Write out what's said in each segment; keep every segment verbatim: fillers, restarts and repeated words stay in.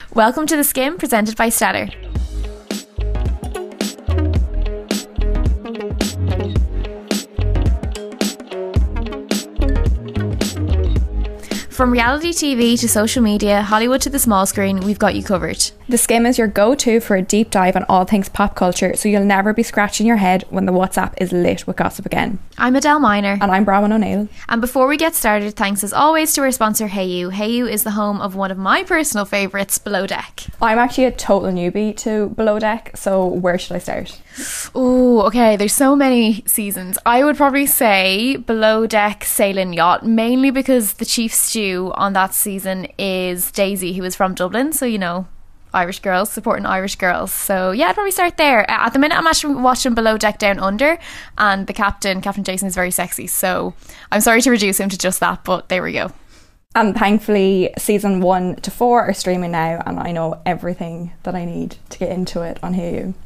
Welcome to The Skim, presented by Stellar. From reality T V to social media, Hollywood to the small screen, we've got you covered. The Skim is your go-to for a deep dive on all things pop culture, so you'll never be scratching your head when the WhatsApp is lit with gossip again. I'm Adele Miner. And I'm Bronwyn O'Neill. And before we get started, thanks as always to our sponsor Hey You. Hey You is the home of one of my personal favourites, Below Deck. I'm actually a total newbie to Below Deck, so where should I start? Oh, okay, there's so many seasons. I would probably say Below Deck Sailing Yacht, mainly because the chief stew on that season is Daisy, who is from Dublin, so you know, Irish girls supporting Irish girls. So yeah, I'd probably start there. At the minute I'm actually watching Below Deck Down Under, and the captain, Captain Jason, is very sexy, so I'm sorry to reduce him to just that, but there we go. And thankfully season one to four are streaming now, and I know everything that I need to get into it on Hey You.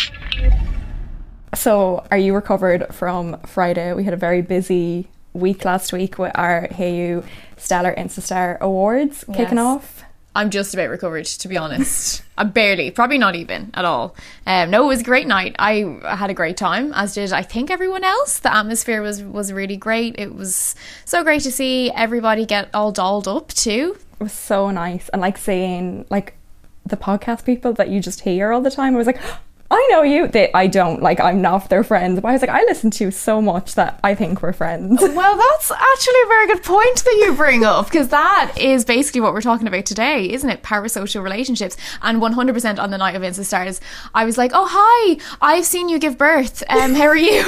So are you recovered from Friday? We had a very busy week last week with our Hey You Stellar Instastar Awards yes. kicking off. I'm just about recovered, to be honest. I'm barely, probably not even at all. Um, no, it was a great night. I had a great time, as did I think everyone else. The atmosphere was, was really great. It was so great to see everybody get all dolled up too. It was so nice. And like seeing like the podcast people that you just hear all the time, I was like, I know you. They, I don't, like, I'm not their friends, but I was like, I listen to you so much that I think we're friends. Well, that's actually a very good point that you bring up, because that is basically what we're talking about today, isn't it? Parasocial relationships. And one hundred percent on the night of Instastars, I was like, oh, hi, I've seen you give birth. Um, how are you?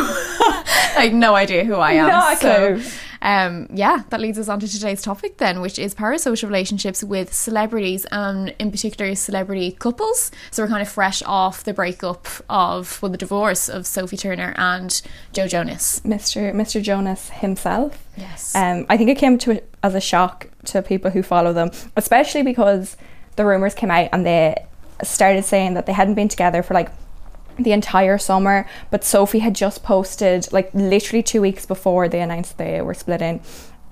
I had no idea who I am. Not a clue. So, Um, yeah, that leads us on to today's topic then, which is parasocial relationships with celebrities, and in particular celebrity couples. So we're kind of fresh off the breakup of, well, the divorce of Sophie Turner and Joe Jonas. Mister Mister Jonas himself. Yes. Um, I think it came to as a shock to people who follow them, especially because the rumours came out and they started saying that they hadn't been together for like the entire summer, but Sophie had just posted like literally two weeks before they announced they were splitting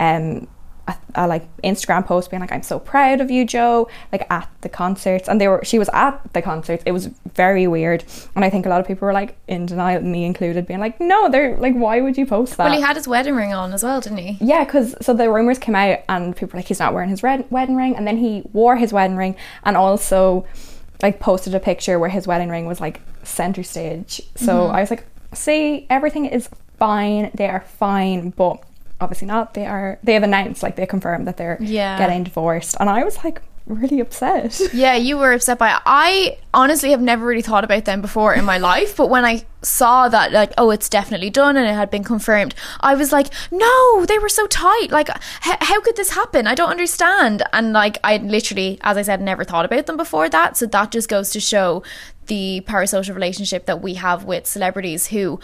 um a, a like Instagram post being like, I'm so proud of you, Joe, like at the concerts. And they were she was at the concerts. It was very weird, and I think a lot of people were like in denial, me included, being like, no, they're like, why would you post that? Well, he had his wedding ring on as well, didn't he? Yeah, because so the rumours came out and people were like, he's not wearing his red wedding ring, and then he wore his wedding ring and also like posted a picture where his wedding ring was like center stage. So mm-hmm. I was like, see, everything is fine, they are fine, but obviously not. They are they have announced, like they confirmed that they're yeah. getting divorced, and I was like really upset. Yeah, you were upset by it. I honestly have never really thought about them before in my life, but when I saw that, like, oh, it's definitely done and it had been confirmed, I was like, no, they were so tight, like h- how could this happen? I don't understand. And like, I literally, as I said, never thought about them before that. So that just goes to show the parasocial relationship that we have with celebrities, who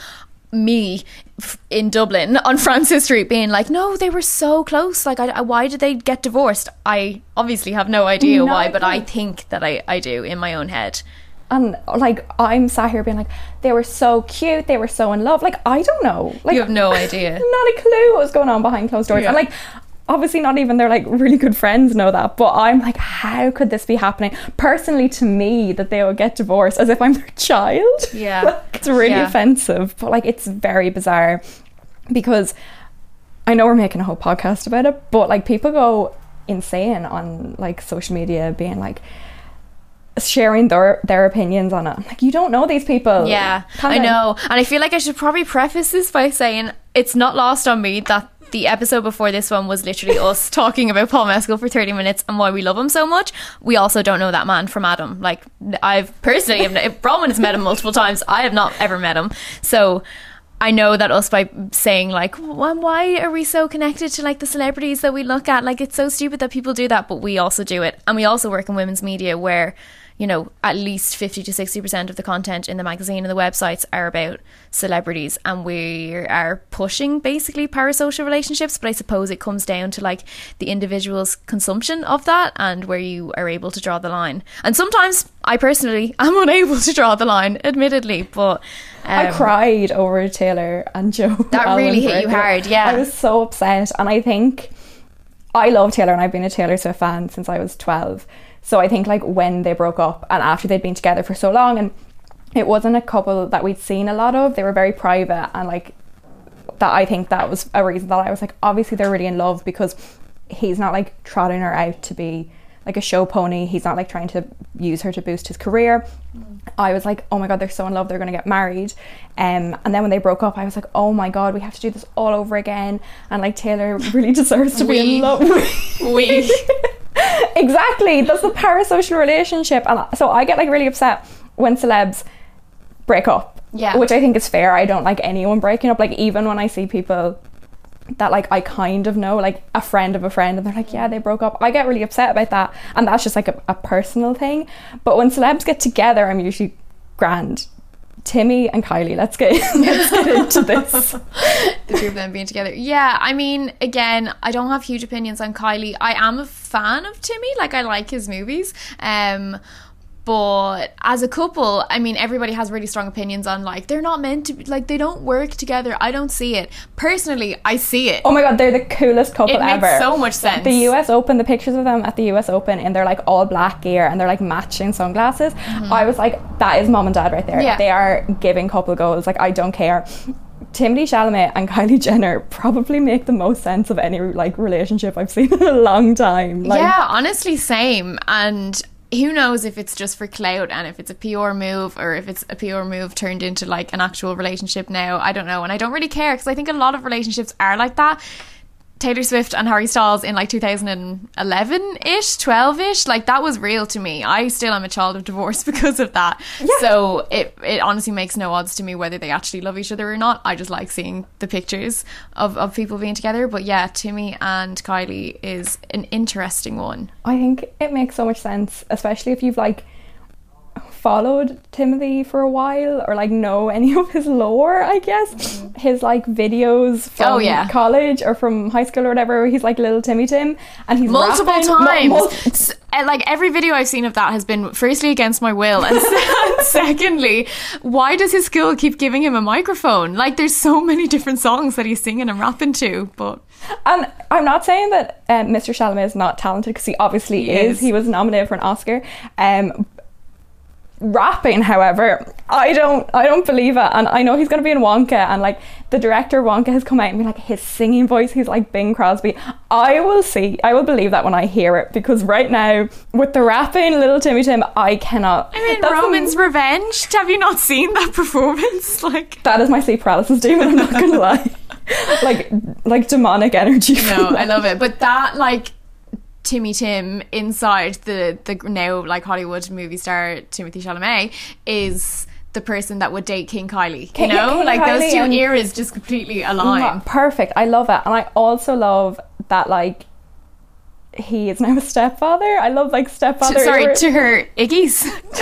me in Dublin on Francis Street being like, no, they were so close, like I, I, why did they get divorced? I obviously have no idea no, why, but I think that I, I do in my own head. And like, I'm sat here being like, they were so cute, they were so in love. Like, I don't know, like, you have no idea. Not a clue what was going on behind closed doors. Yeah. And like, obviously not even their like really good friends know that, but I'm like, how could this be happening personally to me, that they would get divorced as if I'm their child? Yeah. Like, it's really yeah. offensive, but like, it's very bizarre, because I know we're making a whole podcast about it, but like, people go insane on like social media being like sharing their their opinions on it. I'm like, you don't know these people. Yeah, I know. And I feel like I should probably preface this by saying it's not lost on me that the episode before this one was literally us talking about Paul Mescal for thirty minutes and why we love him so much. We also don't know that man from Adam. Like, I've personally, if Bronwyn has met him multiple times, I have not ever met him. So I know that us by saying like, why are we so connected to like the celebrities that we look at? Like, it's so stupid that people do that, but we also do it. And we also work in women's media where, you know, at least fifty to sixty percent of the content in the magazine and the websites are about celebrities, and we are pushing basically parasocial relationships, but I suppose it comes down to like the individual's consumption of that and where you are able to draw the line. And sometimes I personally am unable to draw the line, admittedly, but um, I cried over Taylor and Joe. That really hit you hard. Yeah, I was so upset, and I think I love Taylor and I've been a Taylor Swift fan since I was twelve. So I think like when they broke up and after they'd been together for so long, and it wasn't a couple that we'd seen a lot of, they were very private, and like that, I think that was a reason that I was like, obviously they're really in love, because he's not like trotting her out to be like a show pony. He's not like trying to use her to boost his career. Mm. I was like, oh my god, they're so in love, they're going to get married. Um, and then when they broke up, I was like, oh my god, we have to do this all over again. And like Taylor really deserves to be in love. We. Exactly. That's the parasocial relationship. And so I get like really upset when celebs break up. Yeah. Which I think is fair. I don't like anyone breaking up. Like even when I see people that like I kind of know, like a friend of a friend, and they're like, yeah, they broke up, I get really upset about that, and that's just like a, a personal thing. But when celebs get together, I'm usually grand. Timmy and Kylie, let's get let's get into this. The two of them being together. Yeah, I mean, again, I don't have huge opinions on Kylie. I am a fan of Timmy, like I like his movies. Um But as a couple, I mean, everybody has really strong opinions on like they're not meant to be, like they don't work together. I don't see it. Personally, I see it. Oh my god, they're the coolest couple it ever. It makes so much sense. The U S Open, the pictures of them at the U S Open in their like all black gear and they're like matching sunglasses. Mm-hmm. I was like, that is mom and dad right there. Yeah. They are giving couple goals. Like I don't care. Timothée Chalamet and Kylie Jenner probably make the most sense of any like relationship I've seen in a long time. Like, yeah, honestly, same. And who knows if it's just for clout and if it's a P R move or if it's a P R move turned into like an actual relationship now. I don't know, and I don't really care because I think a lot of relationships are like that. Taylor Swift and Harry Styles in like two thousand eleven-ish, twelve-ish, like that was real to me. I still am a child of divorce because of that. Yeah. So it, it honestly makes no odds to me whether they actually love each other or not. I just like seeing the pictures of, of people being together. But yeah, Timmy and Kylie is an interesting one. I think it makes so much sense, especially if you've like followed Timothy for a while or like know any of his lore, I guess. Mm-hmm. His like videos from oh, yeah. college or from high school or whatever, where he's like little Timmy Tim and he's multiple rapping. times. Mul- mul- like every video I've seen of that has been firstly against my will and secondly, why does his school keep giving him a microphone? Like there's so many different songs that he's singing and rapping to. But and I'm not saying that um, Mister Chalamet is not talented, because he obviously he is. is. He was nominated for an Oscar. Um rapping, however, I don't I don't believe it, and I know he's going to be in Wonka, and like the director of Wonka has come out and been like, his singing voice, he's like Bing Crosby. I will see I will believe that when I hear it, because right now with the rapping little Timmy Tim, I cannot. I mean, Roman's a, Revenge, have you not seen that performance? Like that is my sleep paralysis demon, I'm not gonna lie. like like demonic energy. No, I love it. But that like Timmy Tim inside the the now like Hollywood movie star Timothée Chalamet is the person that would date King Kylie. King, you know, King like Kylie those two eras just completely align. Perfect. I love it, and I also love that like he is now a stepfather. I love like stepfather. To, sorry, era. to her Iggy's,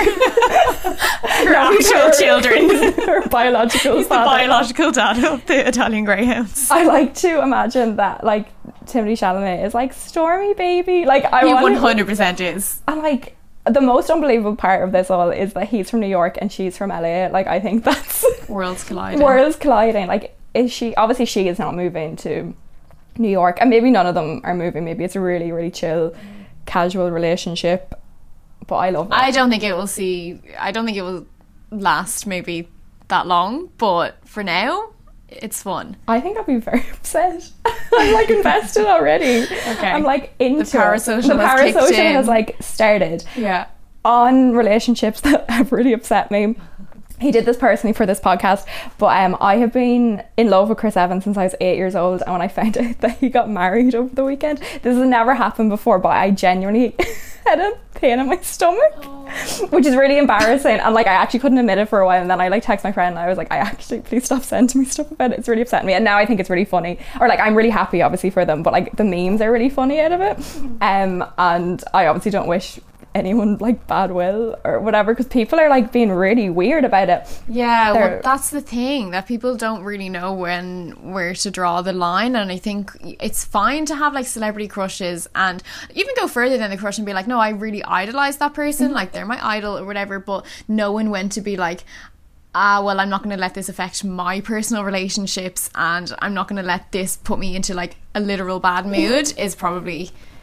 her actual her, children. Her biological. He's father. the biological dad of the Italian Greyhounds. I like to imagine that like Timothée Chalamet is like Stormy baby. Like I he want. One hundred percent is. And like the most unbelievable part of this all is that he's from New York and she's from L A. Like I think that's worlds colliding. Worlds colliding. Like is she? Obviously, she is not moving to New York, and maybe none of them are moving. Maybe it's a really really chill casual relationship, but I love it. I don't think it will see I don't think it will last maybe that long, but for now it's fun. I think I'll be very upset. I'm like invested already. Okay. I'm like into the parasocial, the has, parasocial has like started yeah on relationships that have really upset me. He did this personally for this podcast, but um, I have been in love with Chris Evans since I was eight years old, and when I found out that he got married over the weekend, this has never happened before, but I genuinely had a pain in my stomach, oh. which is really embarrassing, and like I actually couldn't admit it for a while, and then I like text my friend and I was like, I actually, please stop sending me stuff about it, it's really upsetting me, and now I think it's really funny, or like I'm really happy obviously for them, but like the memes are really funny out of it, um, and I obviously don't wish anyone like bad will or whatever, because people are like being really weird about it. Yeah, well, that's the thing, that people don't really know when where to draw the line, and I think it's fine to have like celebrity crushes and even go further than the crush and be like, no, I really idolize that person, mm-hmm. like they're my idol or whatever, but knowing when to be like, ah, well, I'm not going to let this affect my personal relationships and I'm not going to let this put me into like a literal bad mood is probably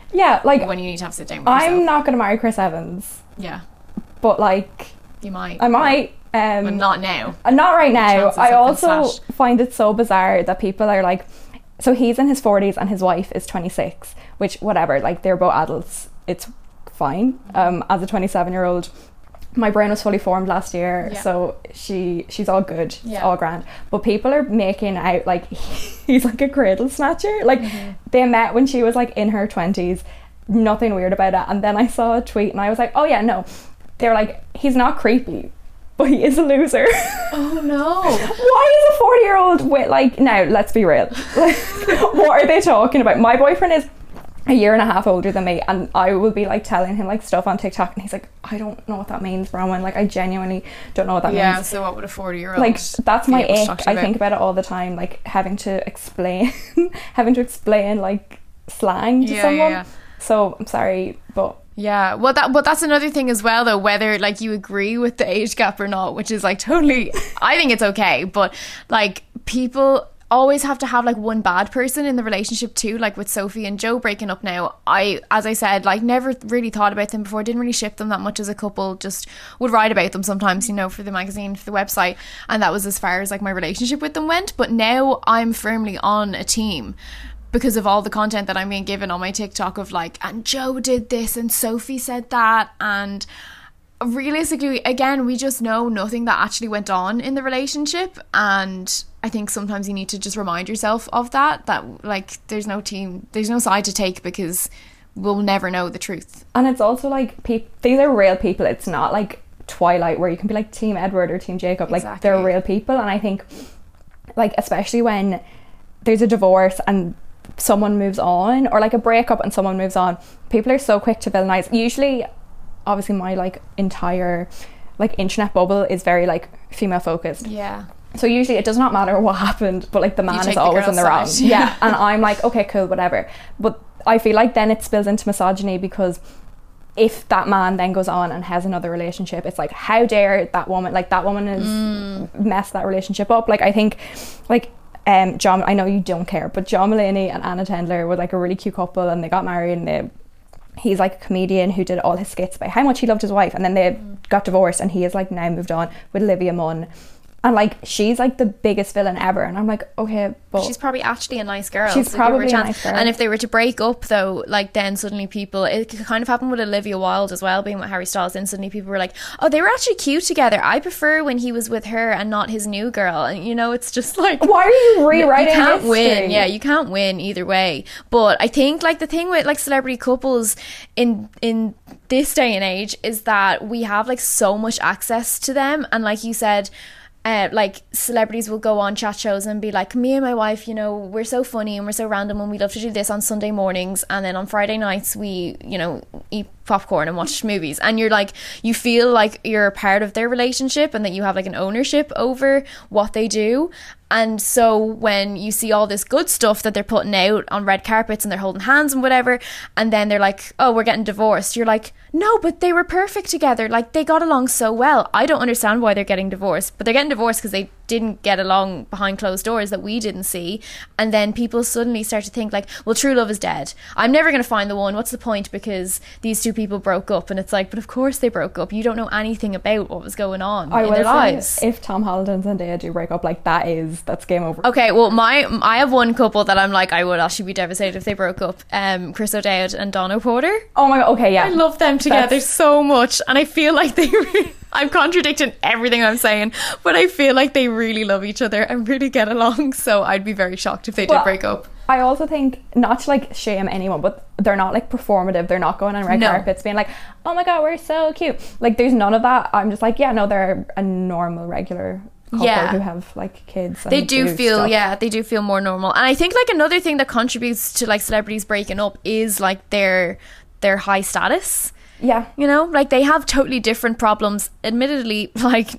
Yeah, like when you need to have to sit down with I'm yourself. not going to marry Chris Evans, Yeah, but like you might. I might. Um, But not now. Uh, Not right now. Chances I have been also slashed. find it so bizarre that people are like, so he's in his forties and his wife is twenty-six, which whatever, like they're both adults, it's fine. Um, as a twenty-seven year old, my brain was fully formed last year, Yeah. so she she's all good, it's Yeah. all grand. But people are making out like he's like a cradle snatcher. Like Mm-hmm. they met when she was like in her twenties, nothing weird about it. And then I saw a tweet and I was like, oh yeah, no. They were like, he's not creepy, but he is a loser. Oh no. Why is a forty year old with like, now let's be real, like, what are they talking about? My boyfriend is a year and a half older than me, and I will be like telling him like stuff on TikTok and he's like, I don't know what that means, Bronwyn, like I genuinely don't know what that Yeah, means. so what would a forty year old Like that's my able to talk ick. to you I about? think about it all the time, like having to explain having to explain like slang to Yeah, someone. yeah, yeah. So I'm sorry, but Yeah, well, that but that's another thing as well, though. Whether like you agree with the age gap or not, which is like totally, I think it's okay. But like people always have to have like one bad person in the relationship too. Like with Sophie and Joe breaking up now, I, as I said, like never really thought about them before. Didn't really ship them that much as a couple. Just would write about them sometimes, you know, for the magazine, for the website, and that was as far as like my relationship with them went. But now I'm firmly on a team, because of all the content that I'm being given on my TikTok of like, and Joe did this and Sophie said that, and realistically, again, we just know nothing that actually went on in the relationship. And I think sometimes you need to just remind yourself of that, that like there's no team, there's no side to take, because we'll never know the truth. and it's also like peop- these are real people. It's not like Twilight where you can be like Team Edward or Team Jacob. Like Exactly. they're real people, and I think like especially when there's a divorce and someone moves on, or like a breakup and someone moves on, people are so quick to villainize. Usually, obviously my like entire like internet bubble is very like female focused, Yeah. so usually it does not matter what happened, but like the man take is the always in girl's the wrong. side. Yeah, and I'm like, okay, cool, whatever. But I feel like then it spills into misogyny, because if that man then goes on and has another relationship, it's like, how dare that woman, like that woman has Mm. messed that relationship up. Like I think like um John, I know you don't care, but John Mulaney and Anna Tendler were like a really cute couple, and they got married, and they he's like a comedian who did all his skits about how much he loved his wife, and then they Mm. got divorced, and he is like now moved on with Olivia Munn, and like she's like the biggest villain ever, and I'm like, okay, but She's probably actually a nice girl. She's so give her probably a chance. nice girl. And if they were to break up, though, like then suddenly people, it could kind of happened with Olivia Wilde as well, being with Harry Styles. Then suddenly people were like, "Oh, they were actually cute together. I prefer when he was with her and not his new girl." And you know, it's just like, why are you rewriting you can't history? win. Yeah, you can't win either way. But I think like the thing with like celebrity couples in in this day and age is that we have like so much access to them, and like you said, uh, like celebrities will go on chat shows and be like, me and my wife, you know, we're so funny and we're so random and we love to do this on Sunday mornings, and then on Friday nights we, you know, eat popcorn and watch movies, and you're like, you feel like you're a part of their relationship and that you have like an ownership over what they do. And so when you see all this good stuff that they're putting out on red carpets and they're holding hands and whatever, and then they're like, oh, we're getting divorced, you're like, no, but they were perfect together, like they got along so well. I don't understand why they're getting divorced, but they're getting divorced because they didn't get along behind closed doors that we didn't see. And then people suddenly start to think like, well, true love is dead, I'm never going to find the one, what's the point, because these two people broke up. And it's like, but of course they broke up, you don't know anything about what was going on I in will their say, lives. if Tom Holland and Zendaya do break up, like that is that's game over. Okay, well, my I have one couple that I'm like, I would actually be devastated if they broke up. Um, Chris O'Dowd and Donna Porter. Oh my god, okay, yeah. I love them together That's- so much, and I feel like they. Re- I'm contradicting everything I'm saying, but I feel like they really love each other and really get along. So I'd be very shocked if they did Well, break up. I also think, not to like shame anyone, but they're not like performative. They're not going on red No. carpets being like, oh my god, we're so cute. Like there's none of that. I'm just like, yeah, no, they're a normal, regular couple Yeah. who have like kids. And They do feel, stuff. yeah, they do feel more normal. And I think like another thing that contributes to like celebrities breaking up is like their their high status. Yeah. You know, like they have totally different problems, admittedly, like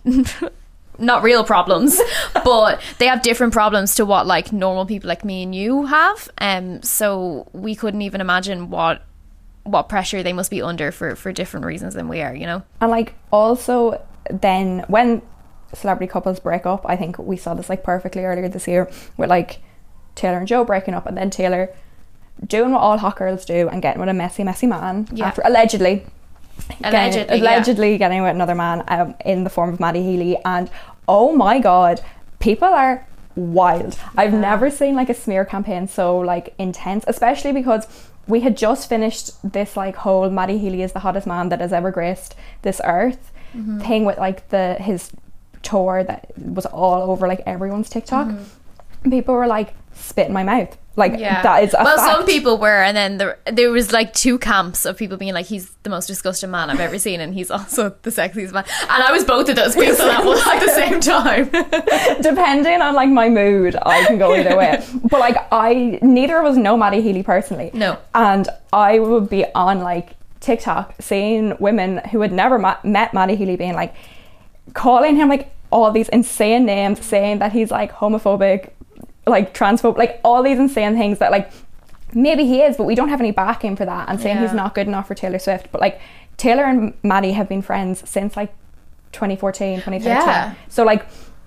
not real problems, but they have different problems to what like normal people like me and you have. Um, so we couldn't even imagine what what pressure they must be under for, for different reasons than we are, you know? And like also then when celebrity couples break up, I think we saw this like perfectly earlier this year with like Taylor and Joe breaking up, and then Taylor doing what all hot girls do and getting with a messy, messy man. Yeah. After allegedly. Allegedly, getting, allegedly getting with another man um, in the form of Maddie Healy. And oh my God, people are wild. I've Yeah. never seen like a smear campaign so like intense, especially because we had just finished this like whole Maddie Healy is the hottest man that has ever graced this earth Mm-hmm. thing with like the his tour that was all over like everyone's TikTok. Mm-hmm. People were like, spit in my mouth. Like Yeah. that is a well, fact. some people were, and then there there was like two camps of people being like, he's the most disgusting man I've ever seen, and he's also the sexiest man. And I was both of those people at one at the same time. Depending on like my mood, I can go either way. But like I, neither of us know Maddie Healy personally. No. And I would be on like TikTok seeing women who had never ma- met Maddie Healy being like, calling him like all these insane names, saying that he's like homophobic, like transphobic, like all these insane things that like maybe he is, but we don't have any backing for that, and saying Yeah. he's not good enough for Taylor Swift. But like Taylor and Maddie have been friends since like twenty fourteen, twenty thirteen. Yeah. So like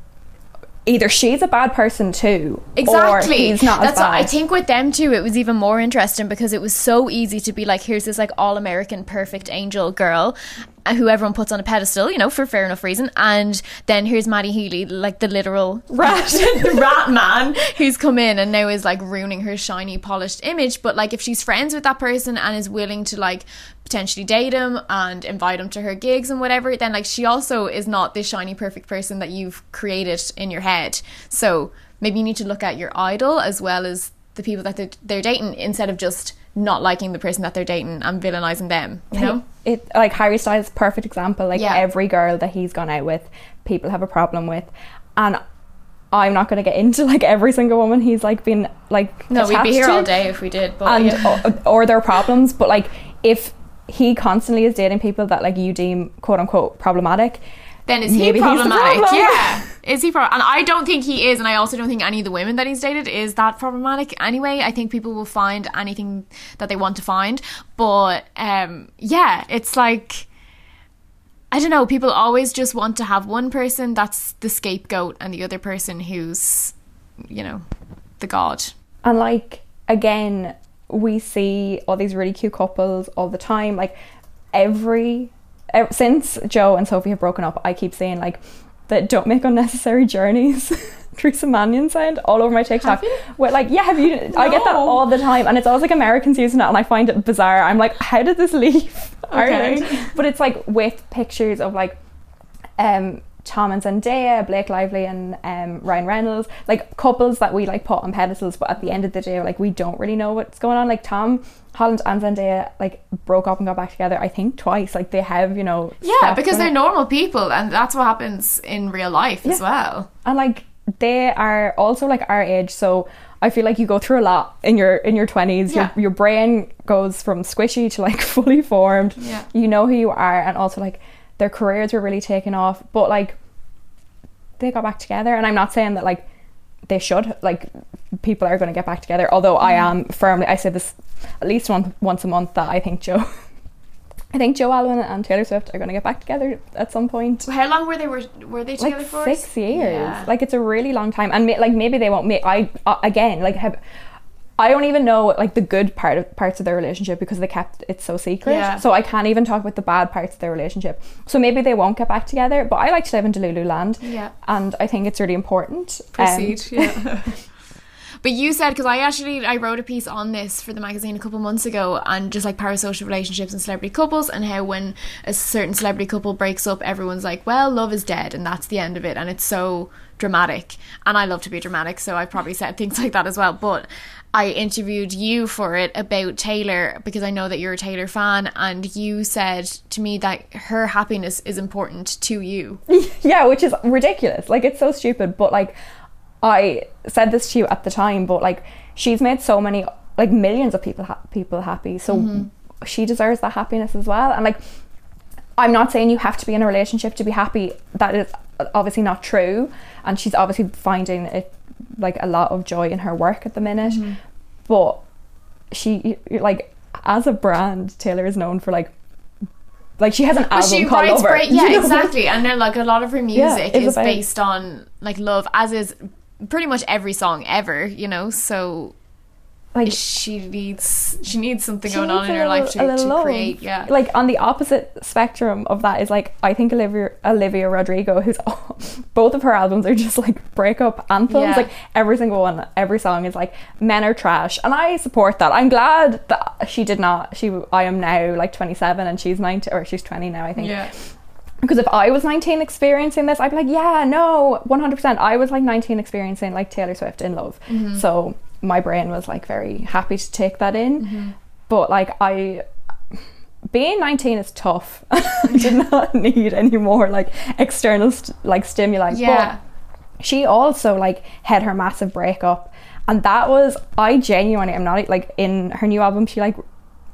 either she's a bad person too, Exactly. or he's not That's as bad. what I think with them too. It was even more interesting because it was so easy to be like, here's this like all American perfect angel girl, uh, who everyone puts on a pedestal, you know, for fair enough reason. And then here's Maddie Healy, like the literal rat, the rat man, who's come in and now is like ruining her shiny, polished image. But like, if she's friends with that person and is willing to like potentially date him and invite him to her gigs and whatever, then like she also is not this shiny, perfect person that you've created in your head. So maybe you need to look at your idol as well as the people that they're, they're dating, instead of just not liking the person that they're dating and villainizing them, you know? It like Harry Styles, perfect example. Like Yeah. every girl that he's gone out with, people have a problem with, and I'm not going to get into like every single woman he's like been like No, we'd attached be here to, all day if we did. But and yeah. or, or their problems. But like if he constantly is dating people that like you deem quote unquote problematic, then is he maybe he's the problematic? problem. Yeah. Is he problem? And I don't think he is, and I also don't think any of the women that he's dated is that problematic anyway. I think people will find anything that they want to find. But um yeah, it's like, I don't know, people always just want to have one person that's the scapegoat and the other person who's, you know, the god. and like again we see all these really cute couples all the time. Like every ev- since Joe and Sophie have broken up, I keep saying like that don't make unnecessary journeys. Teresa Mannion sound all over my TikTok. Have you? Where like yeah, have you? I get that No. all the time, and it's always like Americans using it, and I find it bizarre. I'm like, how did this leave Okay. Ireland? But it's like with pictures of like um Tom and Zendaya, Blake Lively and um, Ryan Reynolds, like couples that we like put on pedestals, but at the end of the day, like we don't really know what's going on. Like Tom Holland and Zendaya like broke up and got back together, I think twice. Like they have, you know, Yeah, steps because in they're it. normal people, and that's what happens in real life as Yeah. well. And like they are also like our age, so I feel like you go through a lot in your in your twenties. Yeah. Your your brain goes from squishy to like fully formed. Yeah. You know who you are, and also like their careers were really taken off, but like they got back together. And I'm not saying that like they should, like people are going to get back together, although I am firmly, I say this at least one, once a month, that I think Joe I think Joe Alwyn and Taylor Swift are going to get back together at some point. How long were they were were they together Like for? six years. Yeah. Like it's a really long time, and may, like maybe they won't make. I uh, again like have. I don't even know like the good part of parts of their relationship because they kept it so secret. Yeah. So I can't even talk about the bad parts of their relationship. So maybe they won't get back together. But I like to live in Delulu land, Yeah. and I think it's really important. Um, Proceed. Yeah. But you said, because I actually I wrote a piece on this for the magazine a couple months ago, and just like parasocial relationships and celebrity couples, and how when a certain celebrity couple breaks up, everyone's like, well, love is dead and that's the end of it, and it's so dramatic. And I love to be dramatic, so I probably said things like that as well. But I interviewed you for it about Taylor because I know that you're a Taylor fan, and you said to me that her happiness is important to you. yeah, which is ridiculous. Like it's so stupid. But like I said this to you at the time, but like she's made so many, like millions of people ha- people happy, so mm-hmm. she deserves that happiness as well. And like I'm not saying you have to be in a relationship to be happy. That is obviously not true, and she's obviously finding it like a lot of joy in her work at the minute. Mm-hmm. But she like as a brand, Taylor is known for like like she has an album But she called writes Lover. great, yeah, You know? exactly. And then like a lot of her music Yeah, it's is about- based on like love, as is pretty much every song ever, you know. So like she needs she needs something she going on needs in a her little- life a to, little to love. create. Yeah, Like on the opposite spectrum of that is like I think Olivia Olivia Rodrigo, who's both of her albums are just like breakup anthems. Yeah. Like every single one, every song is like men are trash, and I support that. I'm glad that she did not. She I am now like twenty-seven and she's nineteen, or she's twenty now, I think. yeah, Because if I was nineteen experiencing this, I'd be like, yeah, no, one hundred percent. I was like nineteen experiencing like Taylor Swift in love. Mm-hmm. So my brain was like very happy to take that in. Mm-hmm. But like I, being nineteen is tough. I did not need any more like external st- like stimuli. yeah. But she also like had her massive breakup. And that was, I genuinely, I'm not like in her new album, she like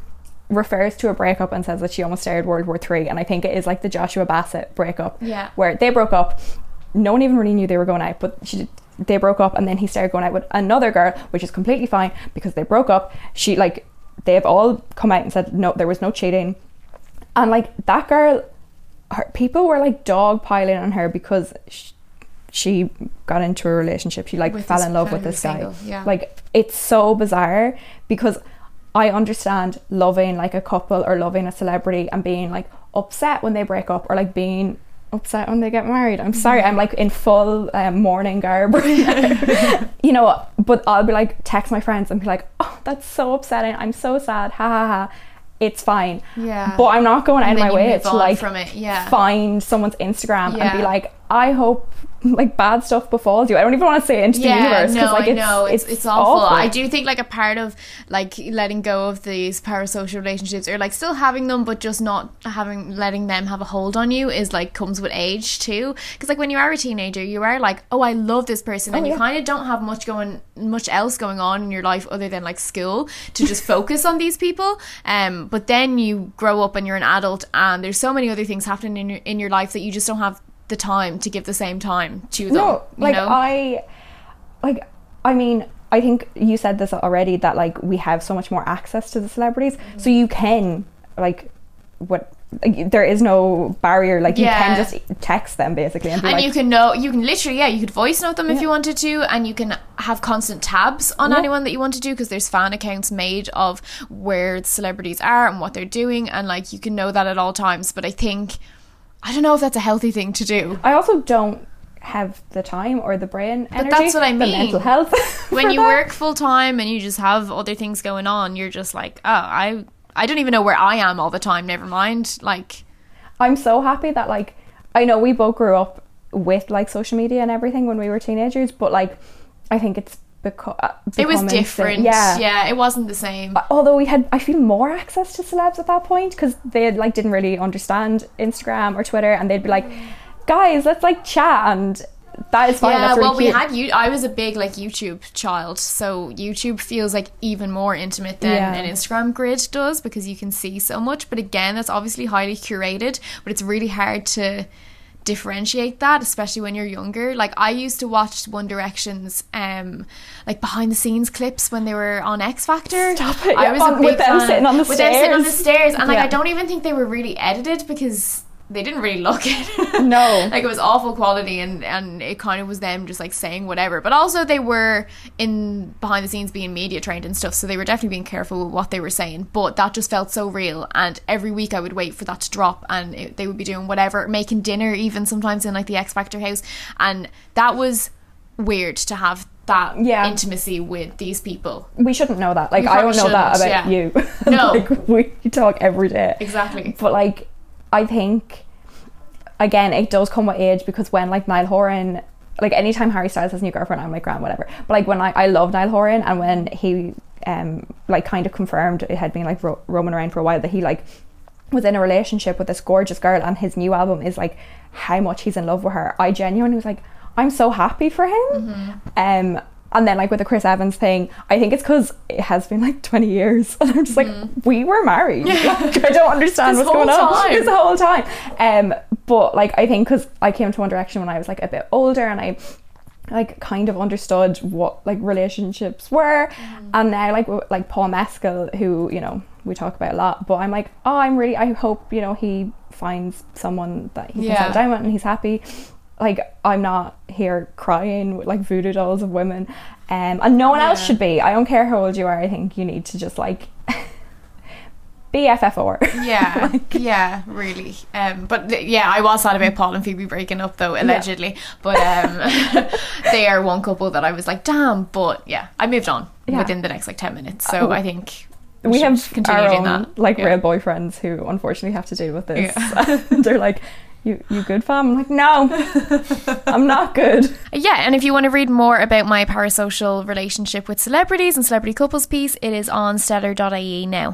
refers to a breakup and says that she almost started World War Three, and I think it is like the Joshua Bassett breakup, Yeah. where they broke up. No one even really knew they were going out, but she they broke up, and then he started going out with another girl, which is completely fine because they broke up. She like they've all come out and said no, there was no cheating, and like that girl, her, people were like dogpiling on her because she, she got into a relationship. She like With fell this in love with incredibly this guy. single, yeah. Like it's so bizarre because I understand loving like a couple or loving a celebrity and being like upset when they break up, or like being upset when they get married. I'm sorry, I'm like in full um, mourning garb right now. You know, but I'll be like text my friends and be like, oh, that's so upsetting, I'm so sad, ha ha ha. It's fine. Yeah. But I'm not going out of And then my you way move to on like from it, yeah. find someone's Instagram and be Yeah. like, I hope like bad stuff befalls you. I don't even want to say it into the universe, no, like I it's, know it's, it's it's awful. awful. I do think like a part of like letting go of these parasocial relationships, or like still having them but just not having letting them have a hold on you, is like comes with age too. Because like when you are a teenager, you are like, oh, I love this person, and Oh, you yeah. kind of don't have much going much else going on in your life other than like school to just focus on these people. Um, but then you grow up and you're an adult, and there's so many other things happening in your in your life that you just don't have the time to give the same time to them. No, like you know? I, like I mean, I think you said this already, that like we have so much more access to the celebrities, Mm-hmm. so you can like what. Like, there is no barrier. Like Yeah. you can just text them basically and be and like, you can know you can literally yeah you could voice note them if Yeah. you wanted to, and you can have constant tabs on Yeah. anyone that you want to do, because there's fan accounts made of where the celebrities are and what they're doing, and like you can know that at all times. But I think I don't know if that's a healthy thing to do. I also don't have the time or the brain energy, that's what I the mean. mental health. When for you that. work full time and you just have other things going on, you're just like, oh, I I don't even know where I am all the time, never mind like. I'm so happy that like I know we both grew up with like social media and everything when we were teenagers, but like I think it's beco- uh, It was becoming different. sim- yeah. Yeah, it wasn't the same. Although we had, I feel, more access to celebs at that point because they like didn't really understand Instagram or Twitter, and they'd be like, guys, let's like chat, and that is fine. Yeah, That's really well, we cute. had you. I was a big like YouTube child, so YouTube feels like even more intimate than Yeah. an Instagram grid does, because you can see so much. But again, that's obviously highly curated, but it's really hard to differentiate that, especially when you're younger. Like I used to watch One Direction's um like behind the scenes clips when they were on X Factor. Stop it, I yeah, was on- a big with them fan sitting on the with them sitting on the stairs. stairs, and like Yeah. I don't even think they were really edited, because they didn't really look it. No. Like it was awful quality, and and it kind of was them just like saying whatever. But also they were in behind the scenes being media trained and stuff, so they were definitely being careful with what they were saying. But that just felt so real, and every week I would wait for that to drop, and it, they would be doing whatever, making dinner even sometimes in like the X Factor house, and that was weird to have that Yeah. intimacy with these people. We shouldn't know that. Like We I don't probably know that about shouldn't, you. No. Like we talk every day. Exactly. But like I think again it does come with age, because when like Niall Horan, like anytime Harry Styles has a new girlfriend, I'm like, grand, whatever. But like when I, I love Niall Horan, and when he um like kind of confirmed, it had been like ro- roaming around for a while, that he like was in a relationship with this gorgeous girl, and his new album is like how much he's in love with her. I genuinely was like, I'm so happy for him. Mm-hmm. Um and then like with the Chris Evans thing, I think it's because it has been like twenty years, and I'm just like, we were married. Like, I don't understand This what's going whole on time. this whole time. Um but like I think because I came to One Direction when I was like a bit older, and I like kind of understood what like relationships were, and now like with, like Paul Mescal, who, you know, we talk about a lot, but I'm like, oh, I'm really, I hope, you know, he finds someone that he can Yeah. settle down with and he's happy. like I'm not here crying with like voodoo dolls of women, um, and no one Yeah. else should be. I don't care how old you are. I think you need to just like B F F or. Yeah, yeah, really. Um, but th- yeah, I was sad about Paul and Phoebe breaking up though, allegedly. Yeah. But um, they are one couple that I was like, damn. But yeah, I moved on Yeah. within the next like ten minutes. So Oh. I think We should have continue our doing own that. like Yeah. real boyfriends who unfortunately have to deal with this. Yeah. They're like, you you good fam? I'm like, no, I'm not good. Yeah, and if you want to read more about my parasocial relationship with celebrities and celebrity couples piece, it is on stellar dot I E now.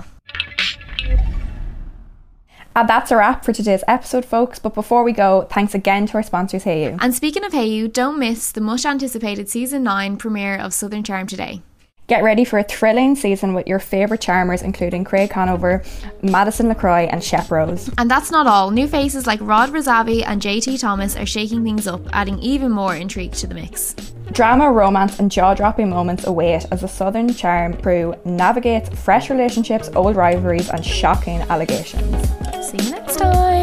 And that's a wrap for today's episode, folks. But before we go, thanks again to our sponsors, Hey You. And speaking of Hey You, don't miss the much anticipated season nine premiere of Southern Charm today. Get ready for a thrilling season with your favourite charmers, including Craig Conover, Madison LaCroix and Shep Rose. And that's not all. New faces like Rod Rosavi and J T Thomas are shaking things up, adding even more intrigue to the mix. Drama, romance and jaw-dropping moments await as the Southern Charm crew navigates fresh relationships, old rivalries and shocking allegations. See you next time.